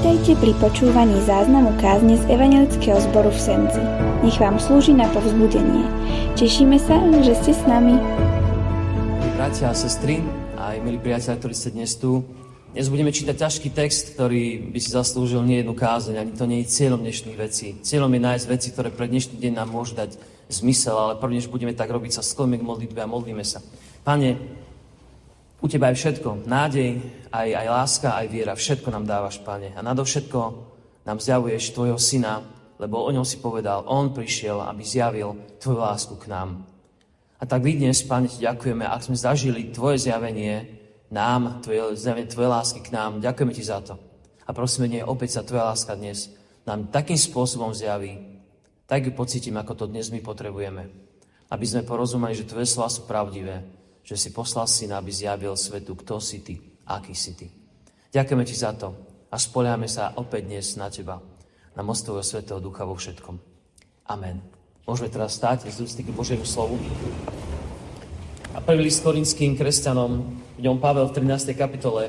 Vítajte pri počúvaní záznamu kázne z Evanjelického zboru v Senci. Nech vám slúži na povzbudenie. Tešíme sa, že ste s nami. Bratia a sestry, aj milí priatelia, ktorí ste dnes tu. Dnes budeme čítať ťažký text, ktorý by si zaslúžil nie jednu kázeň, ani to nie je cieľom dnešných vecí. Cieľom je nájsť veci, ktoré pre dnešný deň nám môžu dať zmysel, ale prvne, než budeme tak robiť, sa skloníme k modlitbe a modlíme sa. Pane, u Teba je všetko, nádej, aj láska, aj viera, všetko nám dávaš, Pane. A nadovšetko nám zjavuješ Tvojho Syna, lebo o ňom si povedal, on prišiel, aby zjavil Tvoju lásku k nám. A tak my dnes, Pane, Ti ďakujeme, ak sme zažili Tvoje zjavenie nám, zjavenie Tvojej lásky k nám, ďakujeme Ti za to. A prosíme, nie opäť sa Tvoja láska dnes nám takým spôsobom zjaví, tak ju pocítim, ako to dnes my potrebujeme. Aby sme porozumeli, že Tvoje slova sú pravdivé, že si poslal Syna, aby zjavil svetu, kto si Ty, aký si Ty. Ďakujeme Ti za to a spoliehame sa opäť dnes na Teba, na moc Tvojho Svätého Ducha vo všetkom. Amen. Môžeme teraz stáť z úcty k Božiemu slovu. A prvý list Korinským kresťanom, v ňom Pavel v 13. kapitole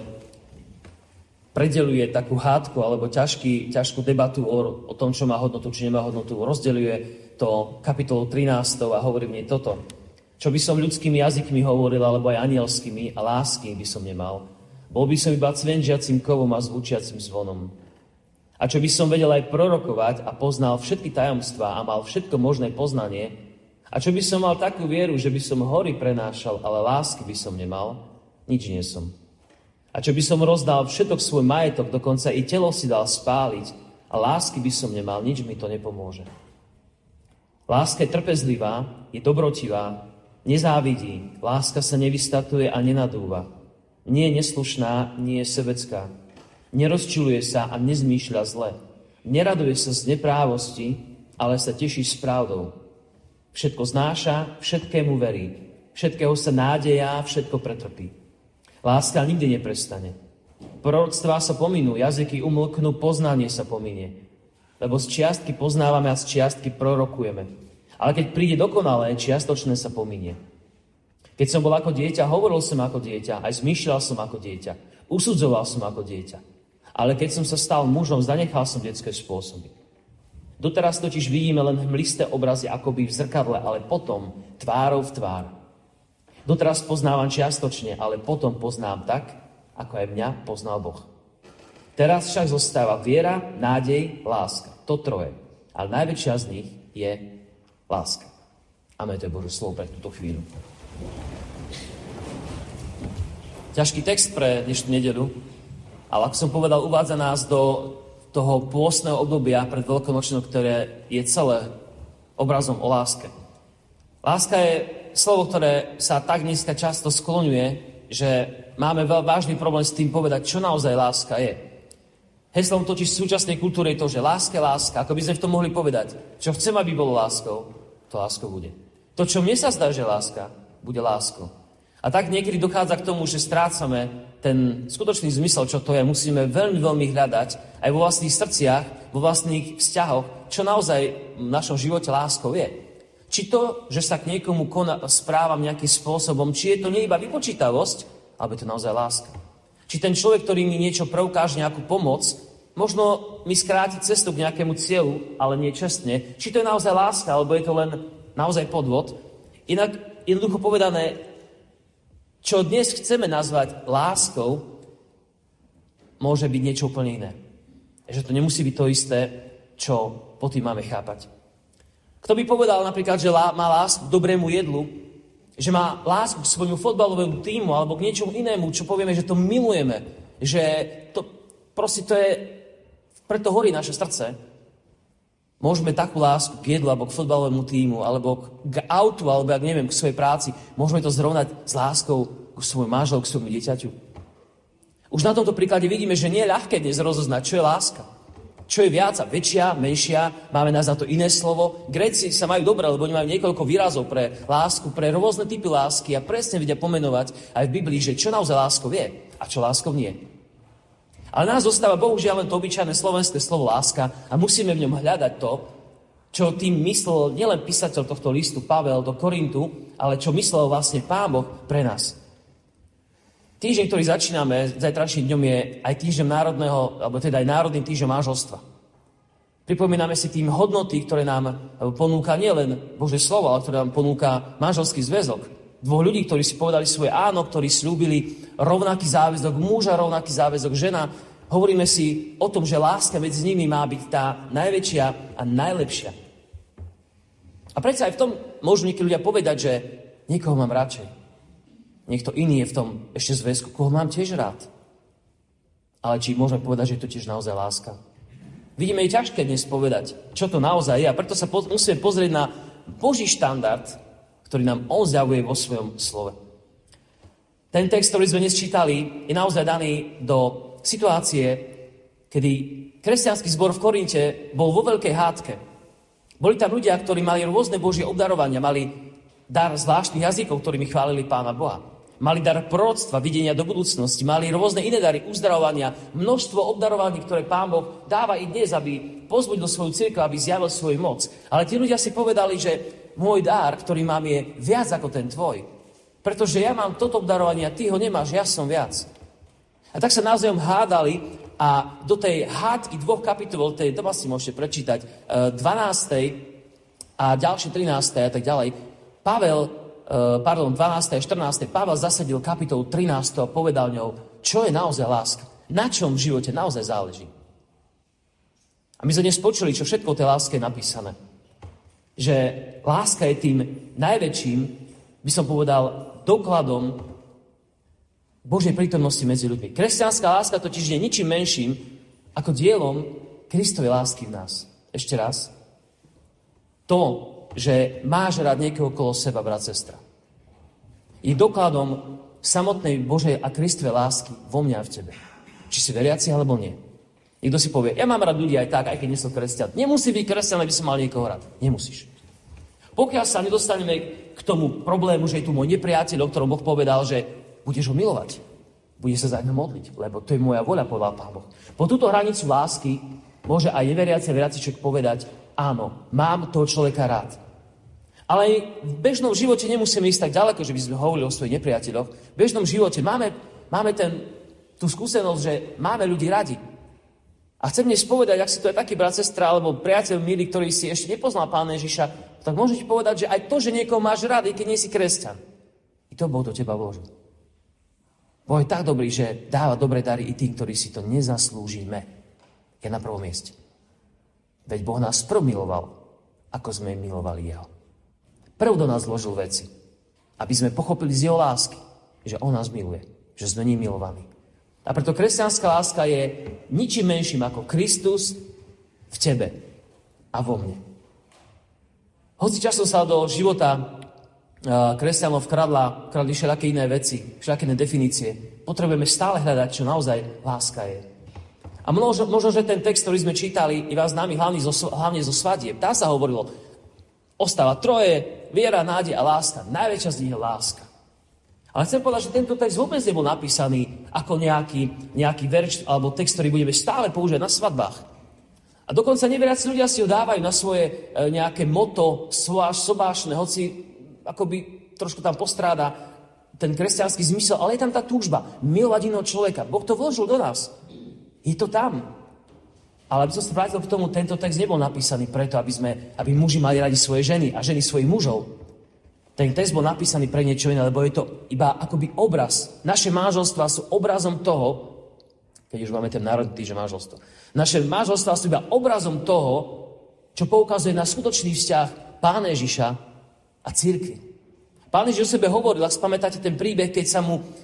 predeľuje takú hádku alebo ťažkú debatu o tom, čo má hodnotu, či nemá hodnotu. Rozdeľuje to kapitolu 13 a hovorí v nej toto. Čo by som ľudskými jazykmi hovoril, alebo aj anielskými, a lásky by som nemal. Bol by som iba cvenžiacim kovom a zvučiacim zvonom. A čo by som vedel aj prorokovať a poznal všetky tajomstvá a mal všetko možné poznanie, a čo by som mal takú vieru, že by som hory prenášal, ale lásky by som nemal, nič nie som. A čo by som rozdal všetok svoj majetok, dokonca i telo si dal spáliť, a lásky by som nemal, nič mi to nepomôže. Láska je trpezlivá, je dobrotivá, nezávidí, láska sa nevystatuje a nenadúva. Nie je neslušná, nie je sebecká. Nerozčiluje sa a nezmýšľa zle. Neraduje sa z neprávosti, ale sa teší s pravdou. Všetko znáša, všetkému verí. Všetkého sa nádeja, všetko pretrpí. Láska nikdy neprestane. Proroctvá sa pominú, jazyky umlknú, poznanie sa pominie. Lebo z čiastky poznávame a z čiastky prorokujeme. Ale keď príde dokonalé, čiastočné sa pominie. Keď som bol ako dieťa, hovoril som ako dieťa, aj zmýšľal som ako dieťa, usudzoval som ako dieťa. Ale keď som sa stal mužom, zanechal som detské spôsoby. Doteraz totiž vidíme len hmlisté obrazy akoby v zrkadle, ale potom tvárou v tvár. Doteraz poznávam čiastočne, ale potom poznám tak, ako aj mňa poznal Boh. Teraz však zostáva viera, nádej, láska. To troje. Ale najväčšia z nich je láska. Amen, to je Božie slovo pre túto chvíľu. Ťažký text pre dnešnú nedeľu, ale ako som povedal, uvádza nás do toho pôstneho obdobia pred Veľkonočnou, ktoré je celé obrazom o láske. Láska je slovo, ktoré sa tak dneska často skloňuje, že máme vážny problém s tým povedať, čo naozaj láska je. Heslom totiž v súčasnej kultúre je to, že láska je láska. Ako by sme v tom mohli povedať, čo chcem, aby bolo láskou, to láskou bude. To, čo mne sa zdá, že láska, bude láskou. A tak niekedy dochádza k tomu, že strácame ten skutočný zmysel, čo to je. Musíme veľmi, veľmi hľadať aj vo vlastných srdciach, vo vlastných vzťahoch, čo naozaj v našom živote láskou je. Či to, že sa k niekomu správam nejakým spôsobom, či je to nie iba vypočítavosť, alebo je to naozaj láska. Či ten človek, ktorý mi niečo preukáže, nejakú pomoc, možno mi skráti cestu k nejakému cieľu, ale nie čestne. Či to je naozaj láska, alebo je to len naozaj podvod. Inak, jednoducho povedané, čo dnes chceme nazvať láskou, môže byť niečo úplne iné. Že to nemusí byť to isté, čo po tým máme chápať. Kto by povedal napríklad, že má lásku k dobrému jedlu, že má lásku k svojmu fotbalovému tímu alebo k niečomu inému, čo povieme, že to milujeme, že to proste to je, preto horí naše srdce. Môžeme takú lásku k jedlu alebo k fotbalovému tímu alebo k autu alebo ak neviem, k svojej práci, môžeme to zrovnať s láskou k svojmu manželu, k svojmu dieťaťu. Už na tomto príklade vidíme, že nie je ľahké dnes rozoznať, čo je láska. Čo je viac a väčšia, menšia, máme nás na to iné slovo. Gréci sa majú dobre, lebo oni majú niekoľko výrazov pre lásku, pre rôzne typy lásky a presne vedia pomenovať aj v Biblii, že čo naozaj láskou je a čo láskou nie. Ale nás zostáva bohužiaľ len to obyčajné slovenské slovo láska a musíme v ňom hľadať to, čo tým myslel nielen písateľ tohto listu Pavel do Korintu, ale čo myslel vlastne Pán Boh pre nás. Týždeň, ktorý začíname zajtrajším dňom, je aj týždeň národného, alebo teda aj národným týždňom manželstva. Pripomíname si tým hodnoty, ktoré nám ponúka nielen Božie slovo, ale ktoré nám ponúka manželský zväzok. Dvoch ľudí, ktorí si povedali svoje áno, ktorí slúbili rovnaký záväzok muža, rovnaký záväzok žena. Hovoríme si o tom, že láska medzi nimi má byť tá najväčšia a najlepšia. A predsa aj v tom môžu niekedy ľudia povedať, že niekoho mám radšej. Niekto iný je v tom ešte zväzku, koho mám tiež rád. Ale či môžeme povedať, že je to tiež naozaj láska? Vidíme, je ťažké dnes povedať, čo to naozaj je. A preto sa musíme pozrieť na Boží štandard, ktorý nám on zjavuje vo svojom slove. Ten text, ktorý sme dnes čítali, je naozaj daný do situácie, kedy kresťanský zbor v Korinte bol vo veľkej hádke. Boli tam ľudia, ktorí mali rôzne Božie obdarovania, mali dar zvláštnych jazykov, ktorými chválili Pána Boha. Mali dar proroctva, videnia do budúcnosti, mali rôzne iné dary, uzdravovania, množstvo obdarovaní, ktoré Pán Boh dáva i dnes, aby pozbudil svoju cirkev, aby zjavil svoju moc. Ale tí ľudia si povedali, že môj dar, ktorý mám, je viac ako ten tvoj. Pretože ja mám toto obdarovanie a ty ho nemáš, ja som viac. A tak sa navzájom hádali a do tej hádky 2 kapitol, tej doma si môžete prečítať, 12. a ďalšie 13. a tak ďalej, 12. a 14. Pavel zasadil kapitolu 13. a povedal ňou, čo je naozaj láska. Na čom v živote naozaj záleží. A my sme dnes počuli, čo všetko o tej láske je napísané. Že láska je tým najväčším, by som povedal, dokladom Božej prítomnosti medzi ľuďmi. Kresťanská láska totiž je ničím menším ako dielom Kristovej lásky v nás. Ešte raz. To, že máš rád niekoho okolo seba, brat, sestra, je dokladom samotnej Božej a Kristovej lásky vo mňa a v tebe. Či si veriaci, alebo nie. Niekto si povie, ja mám rád ľudí aj tak, aj keď nie som kresťan. Nemusí byť kresťan, aby som mal niekoho rád. Nemusíš. Pokiaľ sa nedostaneme k tomu problému, že je tu môj nepriateľ, o ktorom Boh povedal, že budeš ho milovať, budeš sa za ňo modliť, lebo to je moja voľa, povedal Pán Boh. Po túto hranicu lásky môže aj neveriaci a veriaci človek povedať, áno, mám toho človeka rád. Ale v bežnom živote nemusíme ísť tak ďaleko, že by sme hovorili o svojich nepriateľoch. V bežnom živote máme tú skúsenosť, že máme ľudí radi. A chcem dnes povedať, ak si to je taký brat, sestra, alebo priateľ milý, ktorý si ešte nepoznal Pána Ježiša, tak môžete povedať, že aj to, že niekoho máš rád, i keď nie si kresťan, i to Boh do teba vložil. Boh je tak dobrý, že dáva dobré dary i tým, ktorí si to nezaslúžime. Je na prvom mieste. Veď Boh nás prv miloval, ako sme milovali Jeho. Prv do nás vložil veci, aby sme pochopili z Jeho lásky, že On nás miluje, že sme ním milovaní. A preto kresťanská láska je ničím menším ako Kristus v tebe a vo mne. Hoci časom sa do života kresťanov vkradli všelijaké iné veci, všelijaké iné definície, potrebujeme stále hľadať, čo naozaj láska je. A možno, že ten text, ktorý sme čítali, je vás známy hlavne zo svadieb. Tá sa hovorilo, ostáva troje, viera, nádej a láska. Najväčšia z nich je láska. Ale chcem povedať, že tento text vôbec nebol napísaný ako nejaký verš alebo text, ktorý budeme stále používať na svadbách. A dokonca neveriaci ľudia si ho dávajú na svoje nejaké motto sobášne, hoci akoby trošku tam postráda ten kresťanský zmysel, ale je tam tá túžba milovať iného človeka. Boh to vložil do nás. Je to tam. Ale aby som sa vrátil k tomu, tento text nebol napísaný preto, aby muži mali radi svoje ženy a ženy svojich mužov. Ten text bol napísaný pre niečo iné, lebo je to iba akoby obraz. Naše manželstvá sú obrazom toho, keď už máme ten národný týždeň manželstva. Naše manželstvá sú iba obrazom toho, čo poukazuje na skutočný vzťah Pána Ježiša a cirkvi. Pán Ježiš o sebe hovoril, ak spamätáte ten príbeh, keď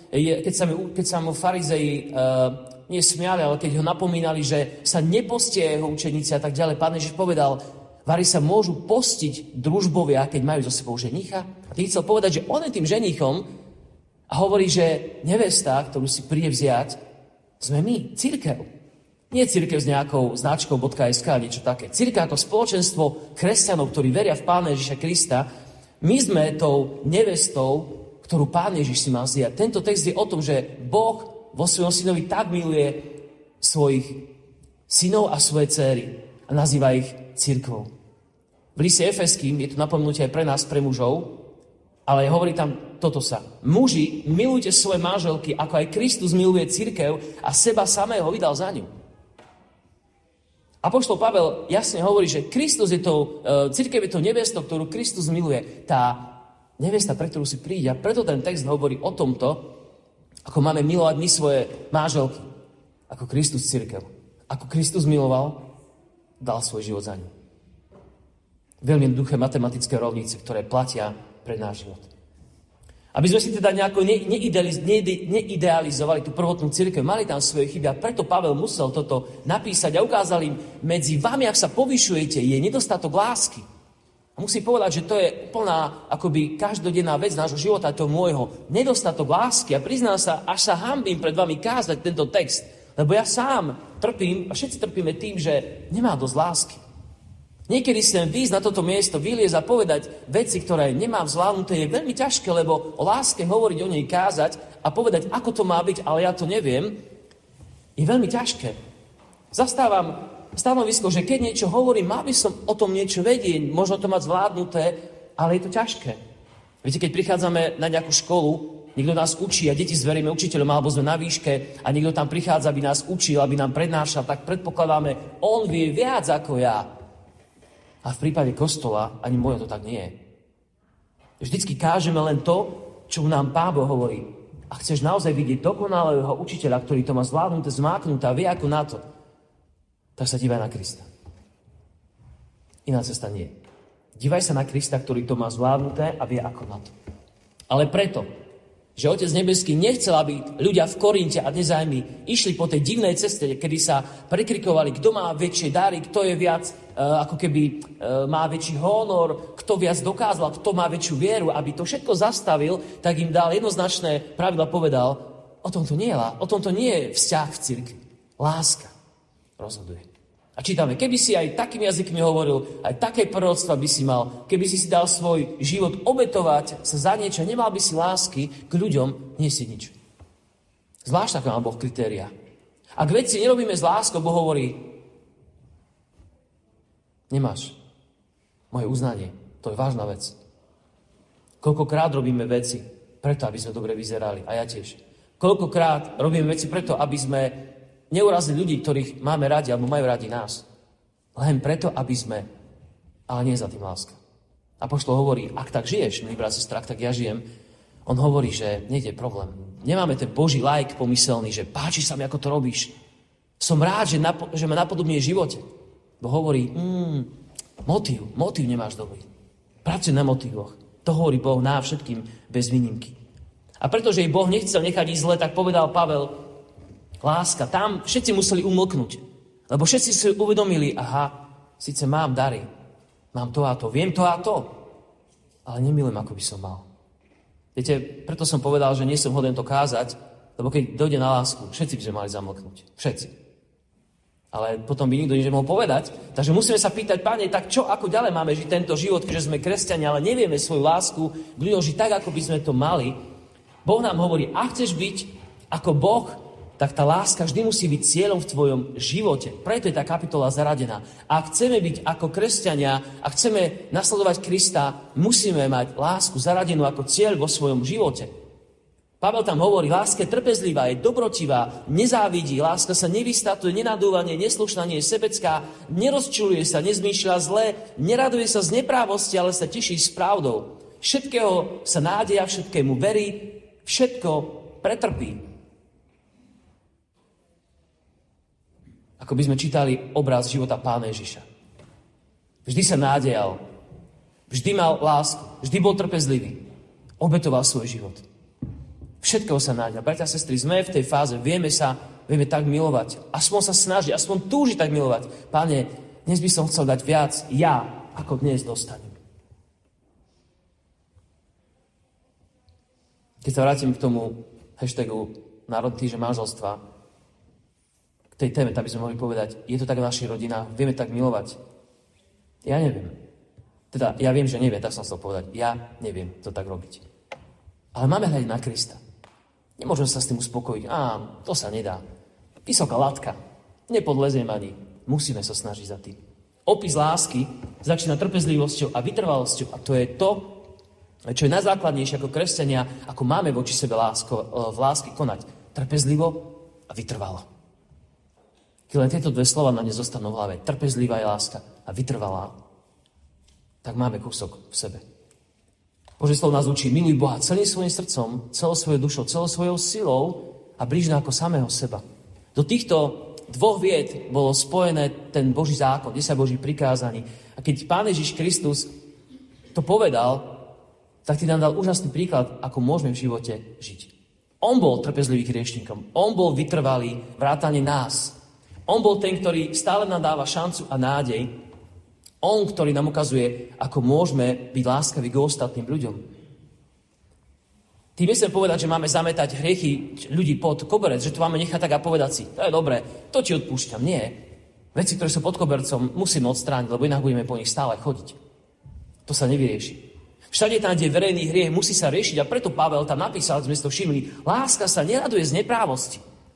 sa mu farizeji nie smiali, ale keď ho napomínali, že sa nepostia jeho učeníci a tak ďalej. Pán Ježiš povedal, vari sa môžu postiť družbovia, keď majú so sebou ženicha. A ty chcel povedať, že on je tým ženichom a hovorí, že nevesta, ktorú si príde vziať, sme my, cirkev. Nie cirkev s nejakou značkou .sk, niečo také. Cirkev ako spoločenstvo kresťanov, ktorí veria v Pána Ježiša Krista. My sme tou nevestou, ktorú Pán Ježiš si má vziať. Tento text je o tom, že Boh vo svojom synovi tak miluje svojich synov a svoje dcéry a nazýva ich cirkvou. V liste Efeským je to napomenutie aj pre nás, pre mužov, ale hovorí tam toto sa. Muži, milujte svoje manželky, ako aj Kristus miluje cirkev a seba samého vydal za ňu. Apoštol Pavel jasne hovorí, že Kristus je cirkev je to nevestou, ktorú Kristus miluje. Tá nevesta, pre ktorú si príde. A preto ten text hovorí o tomto, ako máme milovať my svoje manželky. Ako Kristus cirkev. Ako Kristus miloval, dal svoj život za ňu. Veľmi jednoduché matematické rovnice, ktoré platia pre náš život. Aby sme si teda nejako neidealizovali tú prvotnú cirkev, mali tam svoje chyby a preto Pavel musel toto napísať a ukázal im, medzi vami, ak sa povyšujete, je nedostatok lásky. A musím povedať, že to je plná akoby každodenná vec nášho života, to môjho nedostatok lásky. A priznám sa, až sa hanbím pred vami kázať tento text, lebo ja sám trpím a všetci trpíme tým, že nemá dosť lásky. Niekedy chcem výjsť na toto miesto, vyliezť a povedať veci, ktoré nemám zvládnuté, je veľmi ťažké, lebo o láske hovoriť, o nej kázať a povedať, ako to má byť, ale ja to neviem, je veľmi ťažké. Zastávam stanovisko, že keď niečo hovorím, mal by som o tom niečo vedieť, možno to mať zvládnuté, ale je to ťažké. Viete, keď prichádzame na nejakú školu, niekto nás učí a deti zveríme učiteľom, alebo sme na výške a niekto tam prichádza, aby nás učil, aby nám prednášal, tak predpokladáme, on vie viac ako ja. A v prípade kostola ani moje to tak nie je. Vždycky kážeme len to, čo nám Pán Boh hovorí. A chceš naozaj vidieť dokonalého učiteľa, ktorý to má zvládnuté, zmáknuté a vie ako na to, tak sa dívaj na Krista. Iná cesta nie. Dívaj sa na Krista, ktorý to má zvládnuté a vie ako na to. Ale preto, že Otec nebeský nechcel, aby ľudia v Korinte a dnes aj my išli po tej divnej ceste, kedy sa prekrikovali, kto má väčšie dary, kto je viac, ako keby má väčší honor, kto viac dokázal, kto má väčšiu vieru, aby to všetko zastavil, tak im dal jednoznačné pravidla, povedal, o tomto nie je vzťah v cirkvi. Láska rozhoduje. A čítame, keby si aj takým jazykmi hovoril, aj také proroctva by si mal, keby si dal svoj život obetovať sa za niečo, nemal by si lásky k ľuďom, nie si nič. Zvlášť také má Boh kritéria. Ak veci nerobíme s láskou, Boh hovorí, nemáš moje uznanie, to je vážna vec. Koľkokrát robíme veci preto, aby sme dobre vyzerali, a ja tiež. Koľkokrát robíme veci preto, aby sme neurazili ľudí, ktorých máme radi, alebo majú radi nás. Len preto, aby sme, ale nie za tým láska. Apoštol hovorí, ak tak žiješ, milí brat, sestra, tak ja žijem, on hovorí, že nie je problém. Nemáme ten Boží like pomyselný, že páči sa mi, ako to robíš. Som rád, že ma napodobňuje v živote. Bo hovorí, motív nemáš dobrý. Pracuj na motívoch. To hovorí Boh nám všetkým bez výnimky. A pretože jej Boh nechcel nechať ísť zle, tak povedal Pavel, láska, tam všetci museli umlknúť. Lebo všetci si uvedomili, síce mám dary, mám to a to, viem to a to, ale nemilujem, ako by som mal. Viete, preto som povedal, že nie som hoden to kázať, lebo keď dojde na lásku, všetci by sme mali zamlknúť. Všetci. Ale potom by nikto nič nemohol povedať. Takže musíme sa pýtať, Pane, tak čo, ako ďalej máme žiť tento život, keďže sme kresťania, ale nevieme svoju lásku k ľuďom žiť tak, ako by sme to mali. Boh nám hovorí, ak chceš byť ako Boh, tak tá láska vždy musí byť cieľom v tvojom živote. Preto je tá kapitola zaradená. Ak chceme byť ako kresťania, ak chceme nasledovať Krista, musíme mať lásku zaradenú ako cieľ vo svojom živote. Pavel tam hovorí, láska je trpezlivá, je dobrotivá, nezávidí, láska sa nevystatuje, nenadúvanie, neslušná, nie je sebecká, nerozčuluje sa, nezmýšľa zle, neraduje sa z neprávosti, ale sa teší s pravdou. Všetkého sa nádeja, všetkému verí, všetko pretrpí. Ako by sme čítali obraz života Pána Ježiša. Vždy sa nádejal, vždy mal lásku, vždy bol trpezlivý. Obetoval svoj život. Všetkého sa nádejal. Bratia a sestry, sme v tej fáze, vieme tak milovať. Aspoň sa snažiť, aspoň túžiť tak milovať. Páne, dnes by som chcel dať viac ja, ako dnes dostanem. Keď sa vrátim k tomu hashtagu Národný týždeň manželstva, tej téme, tak by sme mohli povedať, je to tak v našich rodinách, vieme tak milovať. Ja neviem. Teda, ja viem, že neviem, tak som chcel povedať. Ja neviem to tak robiť. Ale máme hľadiť na Krista. Nemôžeme sa s tým uspokojiť. To sa nedá. Vysoká latka. Nepodleziem ani. Musíme sa snažiť za tým. Opis lásky začína trpezlivosťou a vytrvalosťou. A to je to, čo je najzákladnejšie ako kresťania, ako máme voči sebe v láske konať. Trpezlivo a vytrvalo. Keď len tieto dve slova na ne zostanú v hlave, trpezlivá je láska a vytrvalá, tak máme kúsok v sebe. Božie slovo nás učí, miluj Boha celým svojim srdcom, celou svojou dušou, celou svojou silou a blížneho ako samého seba. Do týchto dvoch vied bolo spojené ten Boží zákon, 10 Božích prikázaní. A keď Pán Ježiš Kristus to povedal, tak ti nám dal úžasný príklad, ako môžeme v živote žiť. On bol trpezlivý hriešnikom, on bol vytrvalý, vrátane nás. On bol ten, ktorý stále nám dáva šancu a nádej. On, ktorý nám ukazuje, ako môžeme byť láskaví k ostatným ľuďom. Tým nechcem povedať, že máme zametať hriechy ľudí pod koberec, že to máme nechať tak a povedať si, to je dobré, to ti odpúšťam. Nie. Veci, ktoré sú pod kobercom, musíme odstrániť, lebo inak budeme po nich stále chodiť. To sa nevyrieši. Všade tam, kde je verejný hriech, musí sa riešiť a preto Pavel tam napísal, sme si to všimli, láska sa neraduje z neprávosti.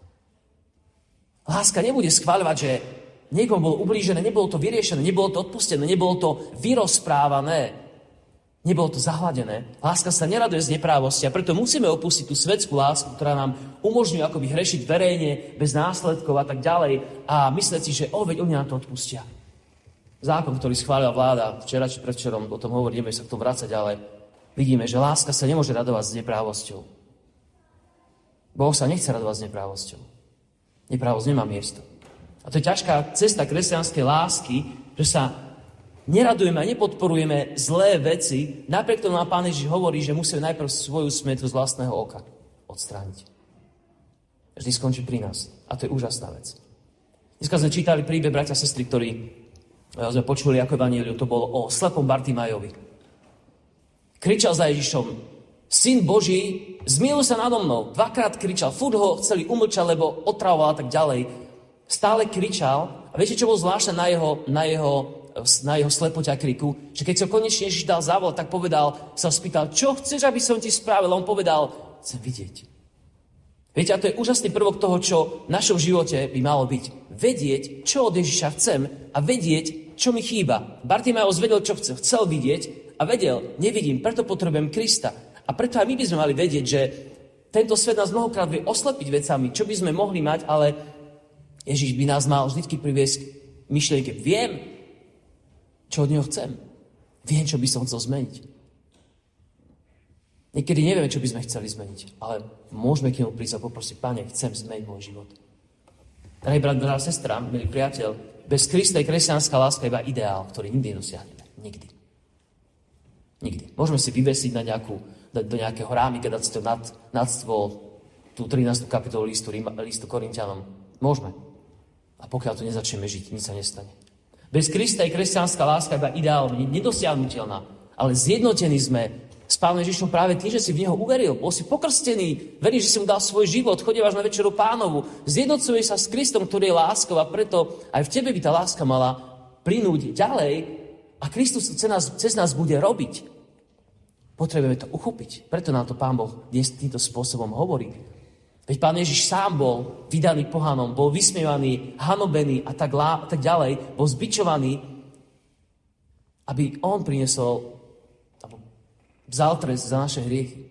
Láska nebude schváľovať, že niekomu bolo ublížené, nebolo to vyriešené, nebolo to odpustené, nebolo to vyrozprávané, nebolo to zahladené. Láska sa neraduje z neprávosti a preto musíme opustiť tú svetskú lásku, ktorá nám umožňuje akoby hrešiť verejne, bez následkov a tak ďalej a myslieť si, že veď oni nám to odpustia. Zákon, ktorý schválila vláda včera či predvčerom, o tom hovorí, nebudeme sa k tomu vrácať, ale vidíme, že láska sa nemôže radovať s neprávosťou. Boh sa nechce radovať s neprávosťou. Neprávosť nemá miesto. A to je ťažká cesta kresťanskej lásky, že sa neradujeme a nepodporujeme zlé veci, napriek tomu nám Pán Ježiš hovorí, že musíme najprv svoju smetu z vlastného oka odstrániť. Vždy skončí pri nás. A to je úžasná vec. Dneska sme čítali príbeh bratia a sestry, ktorí sme počuli ako evanjeliu, to bolo o slepom Bartimajovi. Kričal za Ježišom, Syn Boží, zmiluj sa nado mnou. Dvakrát kričal, furt ho chceli umlčať, lebo otravoval a tak ďalej. Stále kričal. A viete, čo bolo zvláštne na jeho slepote a kriku? Že keď sa konečne Ježiš dal zavolať, tak sa spýtal, čo chceš, aby som ti spravil? A on povedal, chcem vidieť. Viete, a to je úžasný prvok toho, čo v našom živote by malo byť. Vedieť, čo od Ježiša chcem a vedieť, čo mi chýba. Bartimajos vedel, čo chcel vidieť a vedel, nevidím, preto potrebujem Krista. A preto aj my by sme mali vedieť, že tento svet nás mnohokrát vie oslepiť vecami, čo by sme mohli mať, ale Ježiš by nás mal vždy priviesť k myšlienke. Viem, čo od neho chcem. Viem, čo by som chcel zmeniť. Niekedy nevieme, čo by sme chceli zmeniť, ale môžeme k nemu prísť a poprosiť, Pane, chcem zmeniť môj život. Drahý brat, drahá sestra, milý priateľ, bez Krista je kresťanská láska iba ideál, ktorý nikdy nedosiahneme. Nikdy. Nikdy. Môžeme si vyvesiť do nejakého rámika, dať si to nad stôl, tú 13. kapitolu listu Korinťanom. Môžeme. A pokiaľ to nezačneme žiť, nič sa nestane. Bez Krista je kresťanská láska iba ideál, nedosiahnuteľná, ale zjednotení sme s Pánom Ježišom práve tým, že si v Neho uveril. Bol si pokrstený, veríš, že si mu dal svoj život, chodívaš na večeru Pánovu, zjednocuješ sa s Kristom, ktorý je láskou a preto aj v tebe by tá láska mala plynúť ďalej a Kristus cez nás bude robiť. Potrebujeme to uchopiť. Preto nám to Pán Boh dnes týmto spôsobom hovorí. Veď Pán Ježiš sám bol vydaný pohanom, bol vysmievaný, hanobený a tak ďalej, bol zbičovaný, aby on priniesol vzal trest za naše hriechy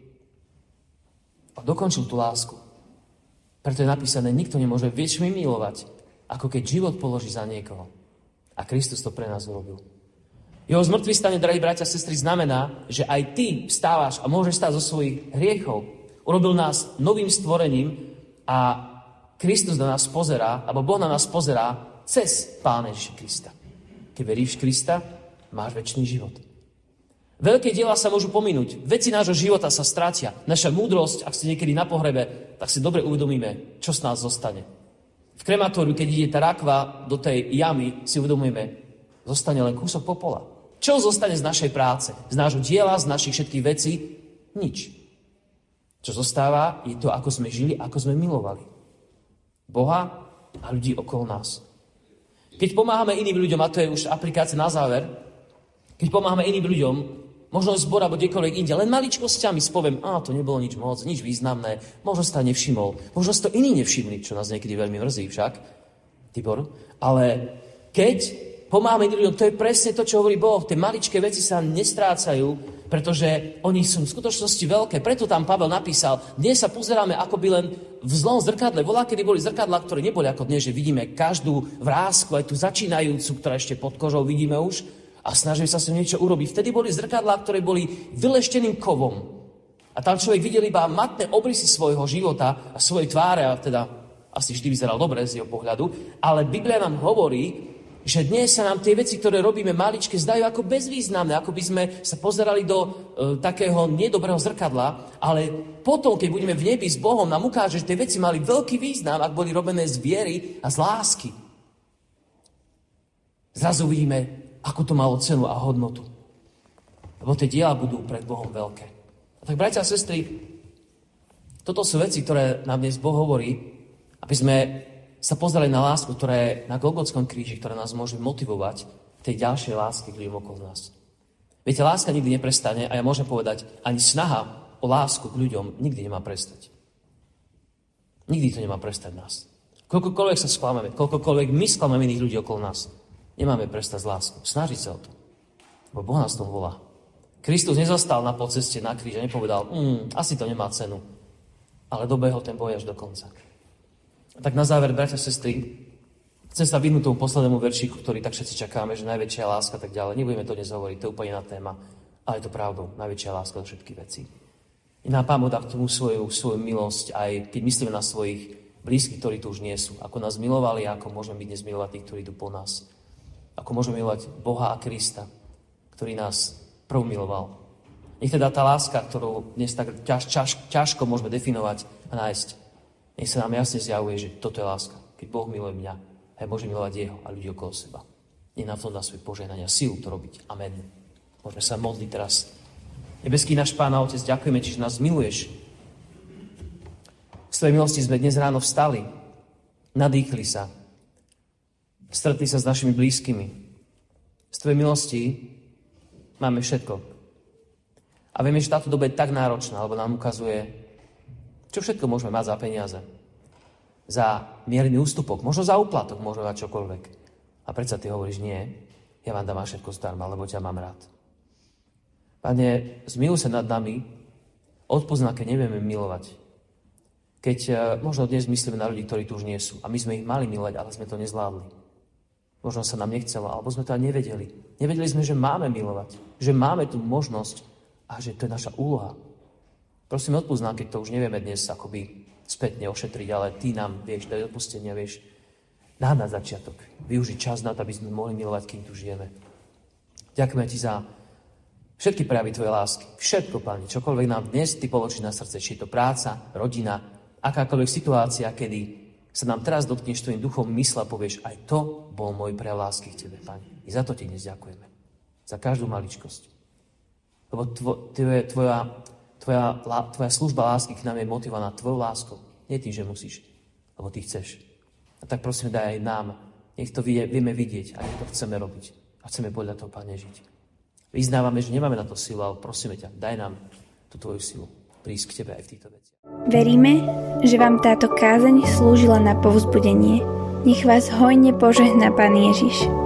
a dokončil tú lásku. Preto je napísané, nikto nemôže väčšmi milovať, ako keď život položí za niekoho. A Kristus to pre nás urobil. Jeho zmrtvý stane, drahí bratia a sestry, znamená, že aj ty vstávaš a môžeš stáť zo svojich hriechov. Urobil nás novým stvorením a Kristus na nás pozerá, alebo Boh na nás pozerá cez Pána Ježiša Krista. Keď veríš Krista, máš večný život. Veľké diela sa môžu pominúť. Veci nášho života sa strátia. Naša múdrosť, ak ste niekedy na pohrebe, tak si dobre uvedomíme, čo z nás zostane. V krematóriu, keď ide tá rakva do tej jamy, si uvedomujeme, zostane len kúsok popola. Čo zostane z našej práce? Z nášho diela, z našich všetkých vecí? Nič. Čo zostáva, je to, ako sme žili, ako sme milovali Boha a ľudí okolo nás. Keď pomáhame iným ľuďom, a to je už aplikácia na záver, keď pomáhame iným ľuďom, možno zbor alebo kdekoľvek inde, len maličkosťami spoviem, to nebolo nič moc, nič významné, možno sa nevšimol, možno si to iní nevšimli, čo nás niekedy veľmi mrzí však, Tibor, ale keď pomáhame iným ľuďom, to je presne to, čo hovorí Boh, tie maličké veci sa nestrácajú, pretože oni sú v skutočnosti veľké. Preto tam Pavel napísal, dnes sa pozeráme akoby len v zlom zrkadle. Volá, kedy boli zrkadlá, ktoré neboli ako dnes, že vidíme každú vrásku, aj tú začínajúcu, ktorá ešte pod kožou vidíme už a snažíme sa s ňou niečo urobiť. Vtedy boli zrkadlá, ktoré boli vylešteným kovom. A tam človek videl iba matné obrysy svojho života a svojej tváre, a teda asi vždy vyzeral dobre z jeho pohľadu, ale Biblia nám hovorí, že dnes sa nám tie veci, ktoré robíme maličké, zdajú ako bezvýznamné, ako by sme sa pozerali do takého nedobrého zrkadla, ale potom, keď budeme v nebi s Bohom, nám ukáže, že tie veci mali veľký význam, ak boli robené z viery a z lásky. Zrazu vidíme, ako to malo cenu a hodnotu. Lebo tie diela budú pred Bohom veľké. A tak, bratia a sestry, toto sú veci, ktoré nám dnes Boh hovorí, aby sme sa pozerali na lásku, ktorá je na Golgotskom kríži, ktorá nás môže motivovať tej ďalšej lásky k ľuďom okolo nás. Viete, láska nikdy neprestane a ja môžem povedať, ani snaha o lásku k ľuďom nikdy nemá prestať. Nikdy to nemá prestať nás. Koľkokoľvek sa sklameme, koľkokoľvek my sklameme iných ľudí okolo nás, nemáme prestať s láskou. Snažiť sa o to. Lebo Boh nás tom volá. Kristus nezastal na podceste na kríži a nepovedal, asi to nemá cenu. Ale dobehol ten boj až do konca. Tak na záver, bratia a sestry, chcem sa vyhnúť tomu poslednému veršíku, ktorý tak všetci čakáme, že najväčšia láska, tak ďalej. Nebudeme to dnes hovoriť, to je úplne iná téma, ale je to pravdou, najväčšia láska do všetkých vecí. I nám Pán Boh dá k tomu svoju milosť, aj keď myslíme na svojich blízkych, ktorí tu už nie sú. Ako nás milovali, ako môžeme byť dnes milovať tých, ktorí idú po nás. Ako môžeme milovať Boha a Krista, ktorý nás prv miloval. Nech teda tá láska, ktorú dnes tak ťažko môžeme definovať a nájsť, nech sa nám jasne zjavuje, že toto je láska. Keď Boh miluje mňa, aj môže milovať jeho a ľudí okolo seba. Nech nám v tom dá svoje požehnania silu to robiť. Amen. Môžeme sa modliť teraz. Nebeský náš Pán a Otec, ďakujeme Ti, že nás miluješ. Z Tvojej milosti sme dnes ráno vstali, nadýchli sa, stretli sa s našimi blízkymi. Z Tvojej milosti máme všetko. A vieme, že táto doba je tak náročná, lebo nám ukazuje, čo všetko môžeme mať za peniaze. Za mierny ústupok, možno za úplatok, môžeme mať čokoľvek. A predsa Ty hovoríš, nie, ja vám dám všetko zdarma, lebo ťa mám rád. Pane, zmiluj sa nad nami, odpozná, keď nevieme milovať. Keď možno dnes myslíme na ľudí, ktorí tu už nie sú. A my sme ich mali milovať, ale sme to nezvládli. Možno sa nám nechcelo, alebo sme to ani nevedeli. Nevedeli sme, že máme milovať, že máme tú možnosť a že to je naša úloha. Prosím, odpusť nám, keď to už nevieme dnes akoby spätne ošetriť, ale Ty nám vieš dať odpustenia, vieš dať na začiatok, využiť čas na to, aby sme mohli milovať, kým tu žijeme. Ďakujeme Ti za všetky prejavy Tvojej lásky. Všetko, Pane, čokoľvek nám dnes Ty položíš na srdce, či je to práca, rodina, akákoľvek situácia, kedy sa nám teraz dotkneš Tvojim duchom mysla, povieš, aj to bol môj prejav lásky k Tebe, Pane. I za to Ti dnes ďakujeme. Za každú maličkosť. Lebo Tvoja služba lásky k nám je motivovaná Tvojou láskou. Nie tým, že musíš, lebo Ty chceš. A tak prosím, daj aj nám. Nech to vieme vidieť a nech to chceme robiť. A chceme podľa toho, Pane, žiť. Vyznávame, že nemáme na to silu, ale prosíme ťa, daj nám tú Tvoju silu prísť k Tebe aj v týchto veciach. Veríme, že vám táto kázeň slúžila na povzbudenie. Nech vás hojne požehná Pán Ježiš.